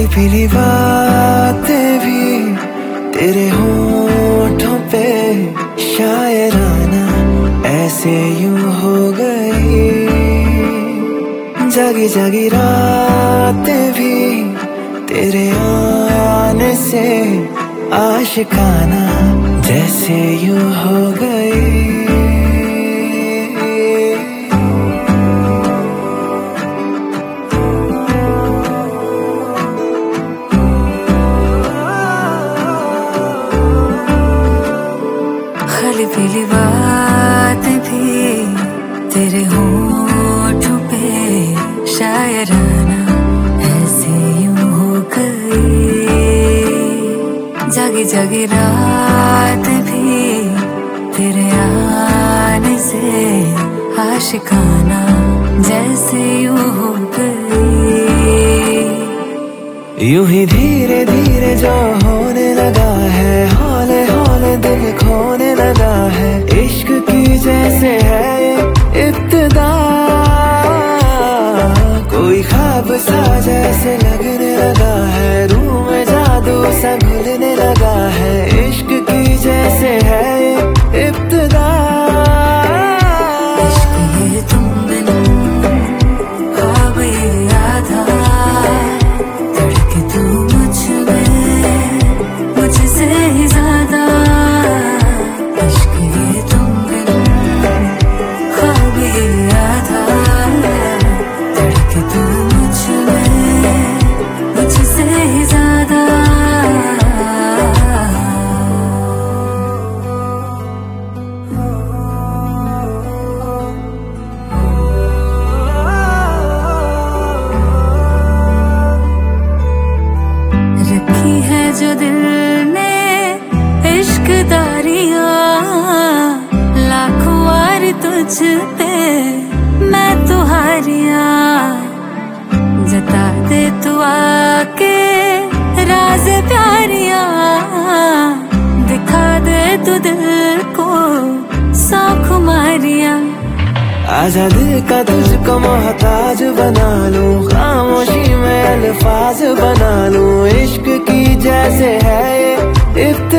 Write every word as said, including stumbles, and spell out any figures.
पीली बातें भी तेरे होठों पे शायराना ऐसे यूं हो गई। जागी जागी रातें भी तेरे आने से आशिकाना जैसे यूं हो गई। खाली पीली बातें भी तेरे होठों पे शायराना ऐसे यूं हो गई। जागी जागी रात भी तेरे आने से आशिकाना जैसे यूं हो गई। यूं ही धीरे धीरे जो होने लगा है, हौले हौले दिल खोने लगा है। इश्क की जैसे है ये इब्तिदा, कोई ख्वाब सा जैसे लगने लगा है। रूह में जादू सा घुलने लगा है। इश्क की जैसे है ये इब्तिदा। इश्क ये तुम बिन ख्वाब ये आधा, तड़के तू मुझ में मुझसे ही ज्यादा। इश्क ये तुम बिन ख्वाब ये आधा, तड़के तू मुझ में मुझसे ही ज्यादा। रखी है जो दिल ने इश्क दारियां, लाखों वार तुझ पे मैं तुहारियां। जता दे तू आके राज प्यारियां, दिखा दे तू दिल को सौ खुमारियां। आजा दिल का तुझको मोहताज बना लूं, खामोशी में अल्फाज बना लूं। इश्क की जैसे है ये इब्तिदा।